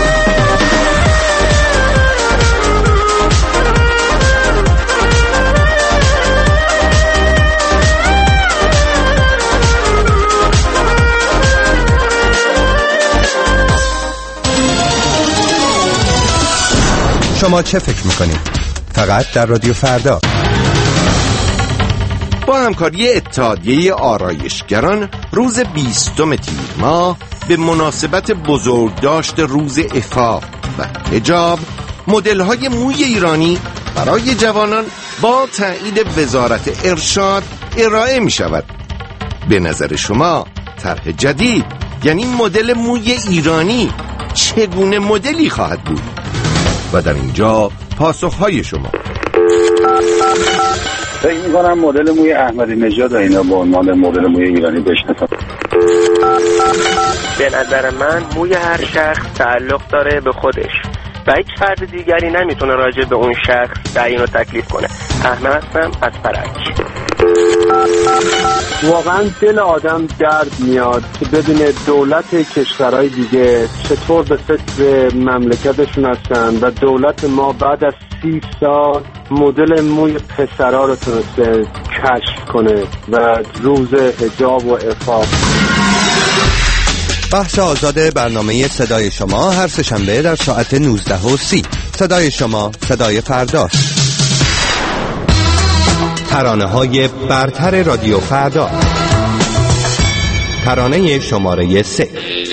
شما چه فکر میکنید؟ فقط در رادیو فردا. با همکاری اتحادیه آرایشگران روز بیستم تیر ماه به مناسبت بزرگداشت روز عفاف و حجاب مدل‌های موی ایرانی برای جوانان با تایید وزارت ارشاد ارائه می شود. به نظر شما طرح جدید یعنی مدل موی ایرانی چگونه مدلی خواهد بود؟ و در اینجا پاسخهای شما. فکر می‌کنم مدل موی احمدی نژاد اینا با عنوان مدل موی ایرانی بشناسن. به نظر من موی هر شخص تعلق داره به خودش و هیچ فرد دیگری نمیتونه راجع به اون شخص تعیین و تکلیف کنه. احمد هستم از فرنگ. واقعا دل آدم درد میاد که بدون دولت کشورهای دیگه چطور به فکر مملکتشون هستن و دولت ما بعد از سی سال مدل موی پسرها رو تونسته کشف کنه و روز حجاب و عفاف. بحث آزاد برنامه صدای شما هر سه‌شنبه در ساعت نوزده و سی. صدای شما، صدای فرداست. ترانه های برتر رادیو فردا. ترانه شماره سه.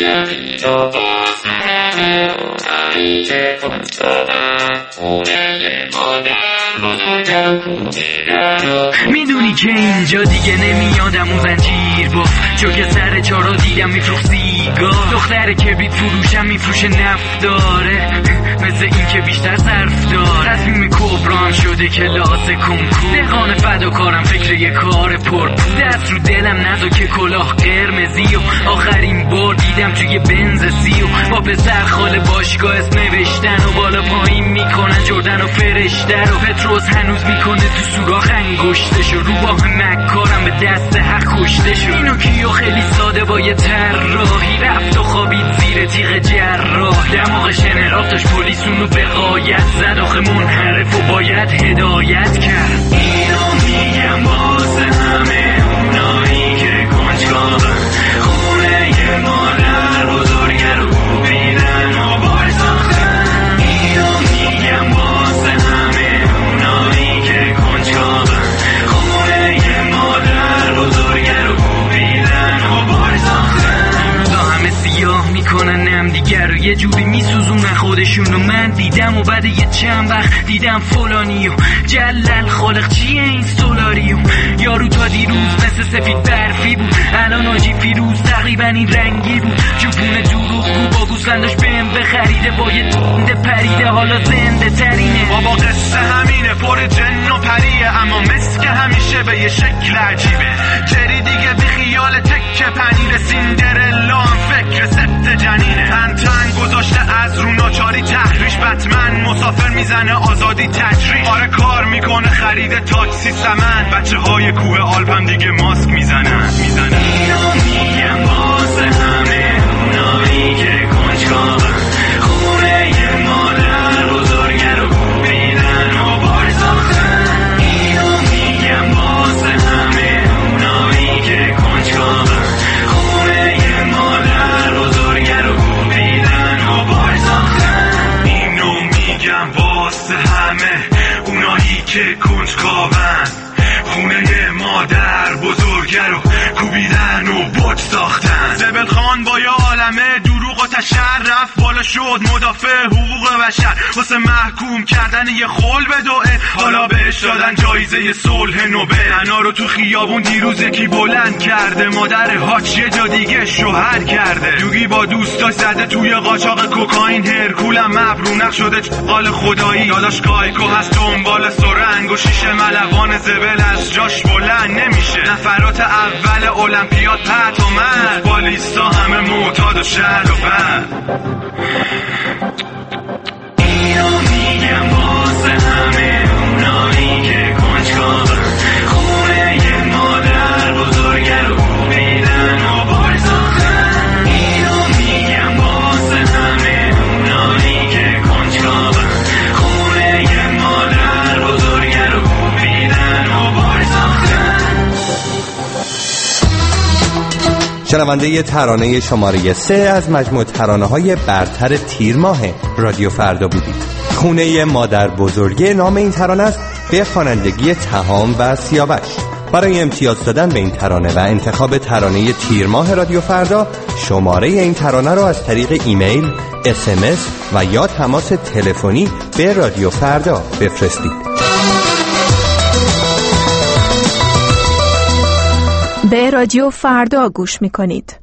میدونی که اینجا دیگه نمیادم اون زنجیر با چون که سر چارا دیدم میفروخت سیگار دختر کبریت فروشم میفروشه نفت داره مثل این که بیشتر صرف داره تصمیم کبرام شده که لاسه کنکور دهقان فداکارم فکر یه کار پر دست رو دلم نزا که کلاه قرمزی و آخرین بار دیدم توی بنز سی و با پسر خاله باشگاه اسم نوشتن و بالا پایین میکنن جردن و فرشته رو پتروس هنوز میکنه تو سوراخ انگشتشو رو باه مکارم به دست حق کشته شد پینوکیو خیلی ساده با یه طراحی رفت و خوابید زیر تیغ جراح. دماغ شنرال داشت پلیسونو وقایت زد، آخه منحرف و باید هدایت کرد. اینو میگم واسه همه اونایی که کنجکاون، خونه یه مادر بزرگه رو کوبیدن و بار ساختن. اینو میگم واسه همه اونایی که کنجکاون، خونه یه مادر بزرگه رو کوبیدن و بار ساختن. روزا همه سیاه میکنن نم دیگر رو یه جوری میسوزونن خودشونو. من دیدم و بعد یه چند وقت دیدم فلانیو جلل خالق چیه این سولاریو. یارو تا دیروز مثل سفید برفی بود، الان آجی فیروز تقریبا این رنگی بود. جوپون دروغ بود با گوسفنداش بهم بخریده، با یه دنده پریده حالا زنده ترینه. بابا قصه همینه پر جن و پریه، اما مسک همیشه به یه شکل عجیبه. جری دیگه بی خیال تک پنیر سیندرلا هم فکر سفت جنینه. تن تن گذاشته از رو ناچاری تحریش، بتمن مسافر میزنه آزادی تجریش. آره کار میکنه خرید تاکسی سمن، بچه های کوه آلپم دیگه ماسک میزنن میزنن. اینو میگم واسه همه اونایی که کنجکاون، خونه یه مادر بزرگه رو کوبیدن و بار ساختن. اینو میگم واسه همه اونایی که کنجکاون، خونه یه مادر بزرگه رو کوبیدن و بار ساختن. اینو میگم واسه همه اونایی که کنجکاون، خونه مادر بزرگه رو کوبیدن و بوج ساختن. زبل خان با یه عالمه دروغ و تشرف بالا شد مدافع حقوق بشر، واسه محکوم کردن یه خل به دوئه. حالا بهش دادن جایزه صلح نوبل. انا رو تو خیابون دیروز یکی بلند کرده، مادر هاچ یه جا دیگه شوهر کرده. دوگی با دوستاش زده توی قاچاق کوکائین، هرکولم مبرونق شده چقال خدایی. داداش کایکو هست دنبال سرنگ و شیشه ملوان زبل از جاش بلند نمیشه. نفرات اول المپیاد پت و من، فوتبالیستا همه معتاد و شهر و بند. اینو میگم واسه همه اونایی که کنجکاون، خونه یه مادر بزرگه رو کوبیدن و بار ساختن. اینو میگم واسه همه اونایی که کنجکاون، خونه یه مادر بزرگه رو کوبیدن و بار ساختن. شنونده ترانه شماره سه از مجموع ترانه های برتر تیر ماه رادیو فردا بودید. خونه مادر بزرگه نام این ترانه است، به خوانندگی تهام و سیاوش. برای امتیاز دادن به این ترانه و انتخاب ترانه تیر ماه رادیو فردا، شماره این ترانه را از طریق ایمیل، اس ام اس و یا تماس تلفنی به رادیو فردا بفرستید. به رادیو فردا گوش میکنید.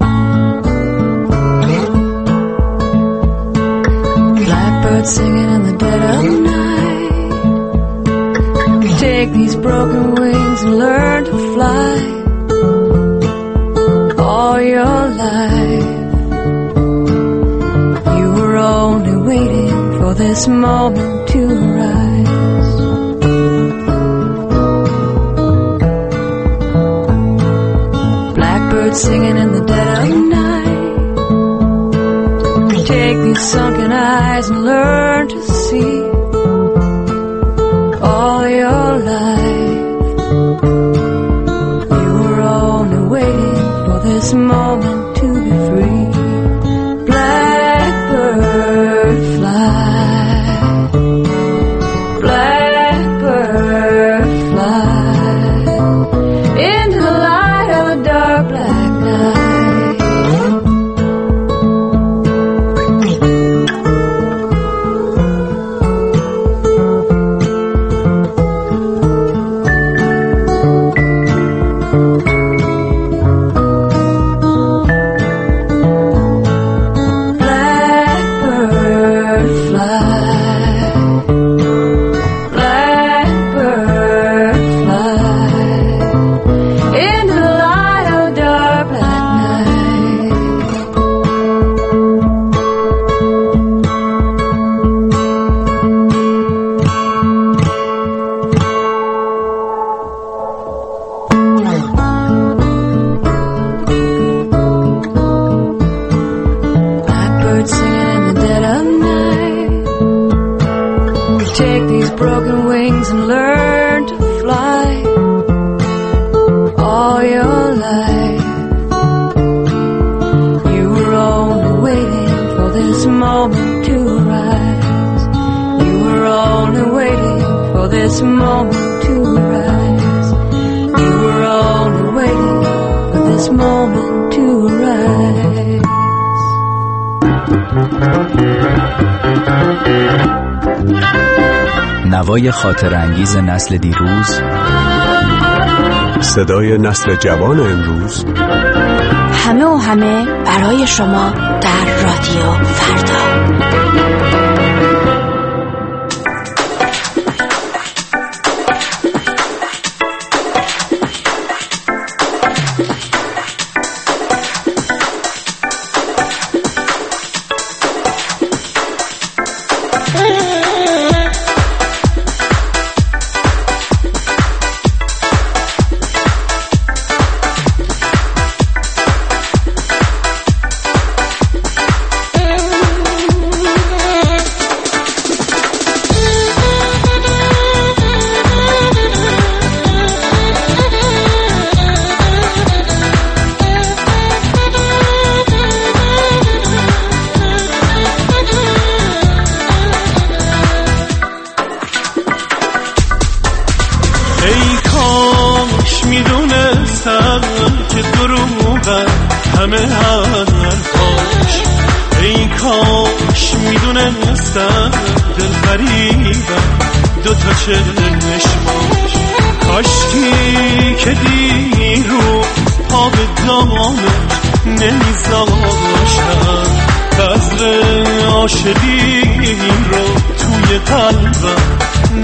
Blackbird singing in the dead of night. Take these broken wings and learn to fly. All your life you were only waiting for this moment to arise. Blackbird singing in the dead of night. Take these sunken eyes and learn to see. All your life you were only waiting for this moment to be free. Blackbird fly, blackbird fly into the light of the dark black night. this moment to rise. You were only waiting for this moment to rise. You were only waiting for this moment to rise. نوای خاطر انگیز نسل دیروز، صدای نسل جوان امروز، همه و همه برای شما در رادیو فردا. همه حرفاش، ای کاش میدونستم دل فریبم دوتا چشماش، کاشکی که دیرو پا به دامش نمیذاشتم، بذر عاشقی رو توی قلبم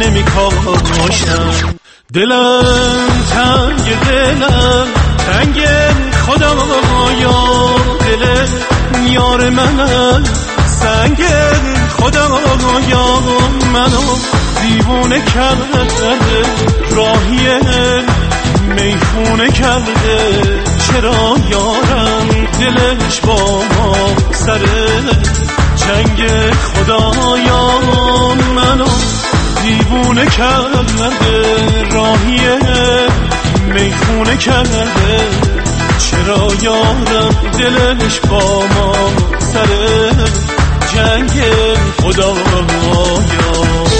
نمیکاشتم. دلم تنگ دلم تنگ خدایا، دل یار من سنگ خدایا، منو دیوونه کرده راهی میخونه کرده، چرا یارم دلش با ما سر جنگ خدایا، منو دیوونه کرده راهی میخونه کرده، چرا یارم دلش با ما سر جنگ خدایا.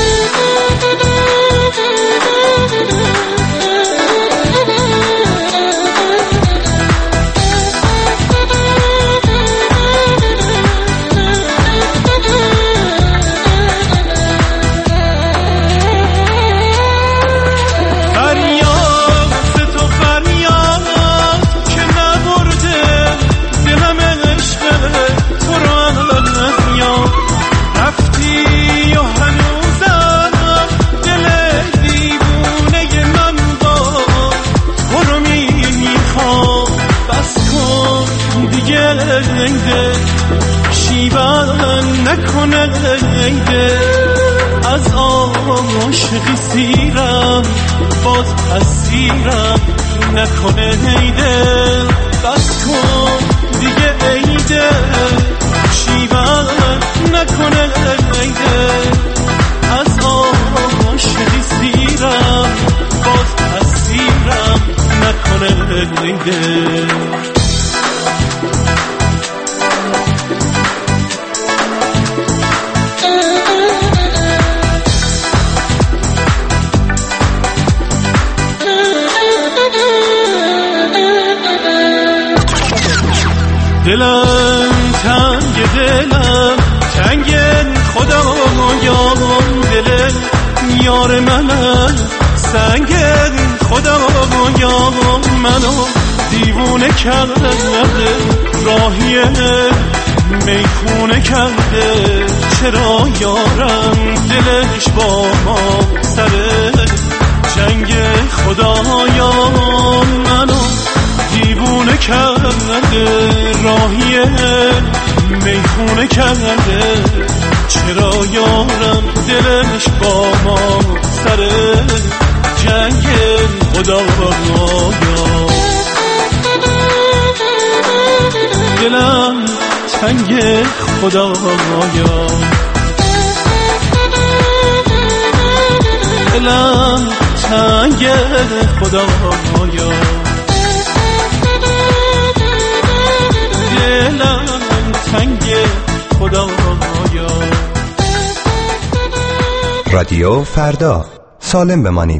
نکنه ایده از عاشقی سیرم، باز اسیرم نکنه ایده، بس کن دیگه ایده شیون نکنه ایده، از عاشقی سیرم، باز اسیرم نکنه ایده. دلم تنگ دلم تنگ خدایا، دل یار من سنگ خدایا، منو دیوونه کرده راهی میخونه کرده، چرا یارم دلش با ما سر جنگ خدایا، منو دیوونه کرده راهی میخونه کرده، چرا یارم دلش با ما سر جنگ خدایا. دلم تنگ خدایا، دلم تنگ خدایا، دلم تنگ خدایا. رادیو فردا، سالم بمانید.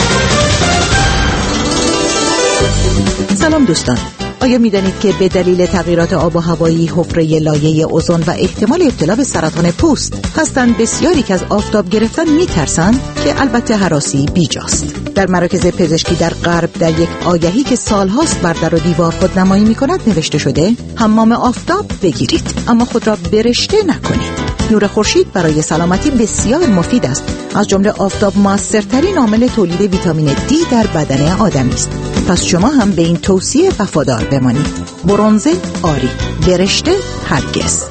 سلام دوستان، آیا می‌دانید که به دلیل تغییرات آب و هوایی حفره لایه اوزون و احتمال ابتلا به سرطان پوست هستند بسیاری که از آفتاب گرفتن می‌ترسند، که البته هراسی بیجاست. در مراکز پزشکی در غرب در یک آگهی که سالهاست بر در و دیوار خودنمایی می‌کند نوشته شده حمام آفتاب بگیرید اما خود را برشته نکنید. نور خورشید برای سلامتی بسیار مفید است. از جمله آفتاب موثرترین عامل تولید ویتامین دی در بدن آدمی است. پس شما هم به این توصیه وفادار بمانید. برنزه آری، برشته هرگز.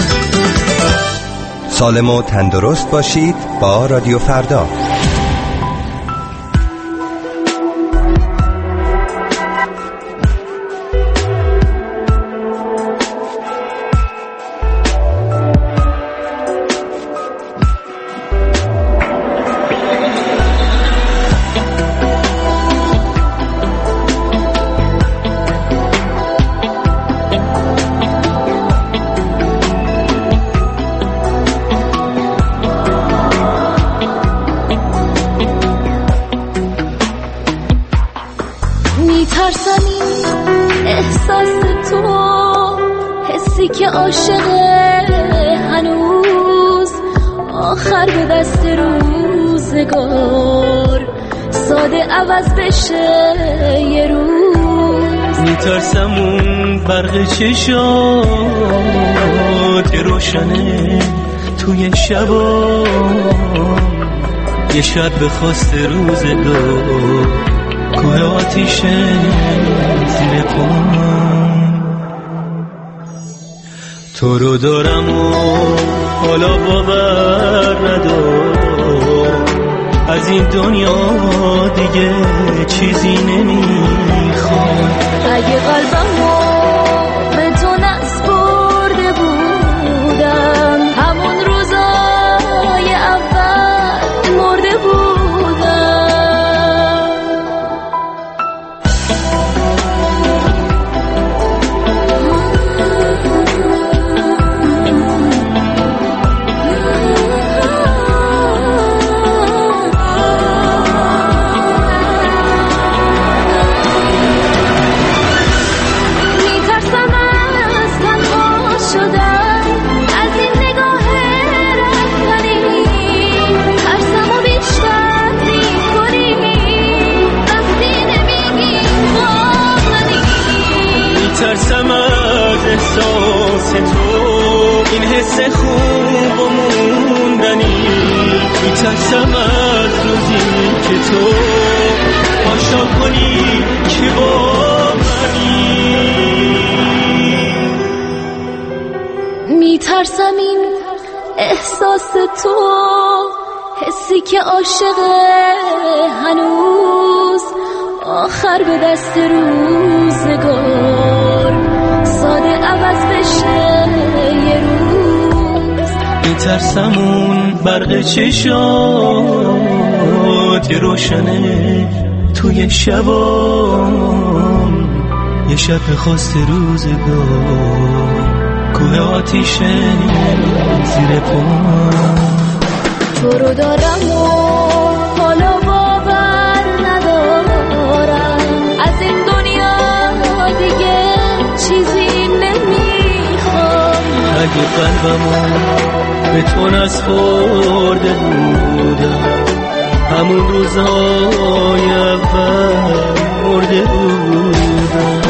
سالم و تندرست باشید با رادیو فردا. میترسم این احساس تو، حسی که عاشقه هنوز، آخر به دست روزگار ساده عوض بشه یه روز. میترسم اون برق چشات روشنه توی شبا، یه شب به خواست روزگار کوه آتیشه زیر پام. تو رو دارم و حالا باور ندارم، از این دنیا دیگه چیزی نمیخوام. اگه قلبمو به تو نسپرده بودم، همون روزای اول مرده بودم. میترسم از احساس تو، این حس خوب و موندنی. میترسم از روزی که تو پاشا کنی که با منی. میترسم این احساس تو، حسی که عاشقه هنوز، آخر به دست روزگار ساده عوض بشه یه روز. میترسم اون برق چشات روشنه توی شبا، یه شب خواست روزگار کوه آتیشه زیر پام. تو رو دارم و حالا باور ندارم، از این دنیا دیگه چیزی نمیخوام. اگه قلبمو به تو نسپرده بودم، همون روزای اول مرده بودم.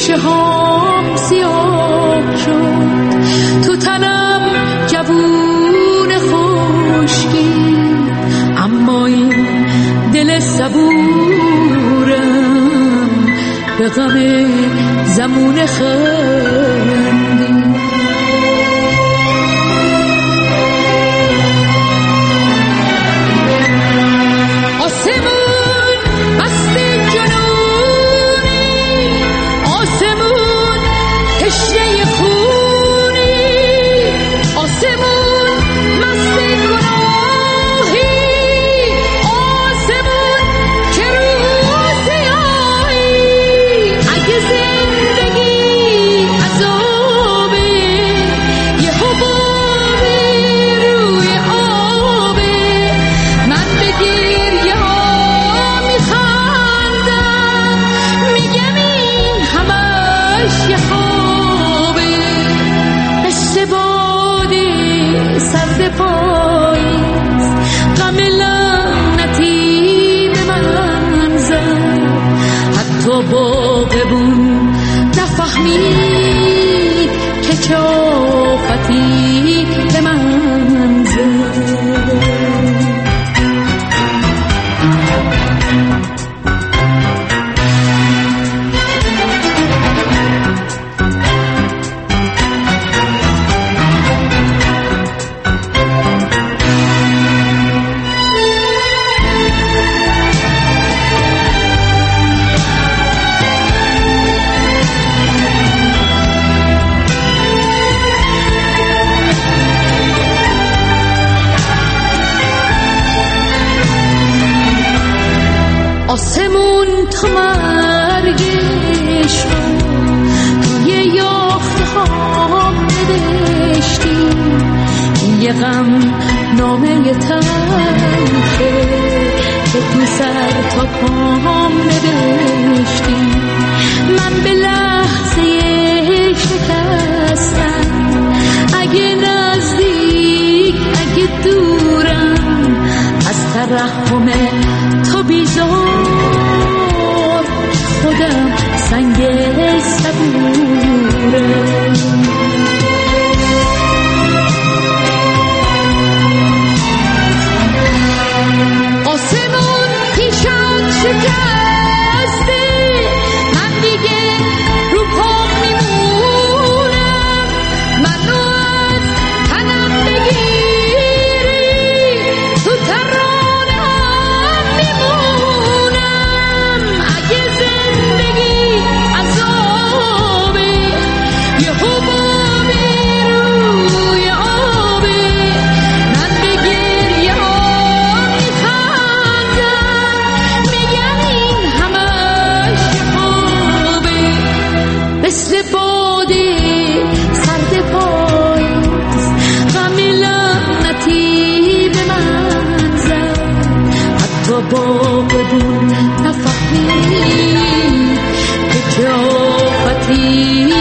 ریشه هام سیاه شد، تو تنم جوون خشکی، اما این دل صبورم به غم زمون خندی. باغبون نفهمید که چه آفتی به من زد. آسمون تا مرگش رو توی یاخته هام نداشتی، یه غم نامه تلخه که تو سر تا پام نداشتی. من به لحظه شکستم، اگه نزدیک اگه دورم، از ترحم تو بیزار خودم سنگ صبورم. آسمون پیشم شکسته، من دیگه رو پام میمونم، منو از تنم بگیری تو ترانم میمونم. اگه زندگی عذابه یه حبابی روی آبه، من به گریه ها میخندم، میگم این همش خوابه. مثل باده سرد پاییز غم لعنتی به من زد، حتی باغبون نفهمید که چه آفتی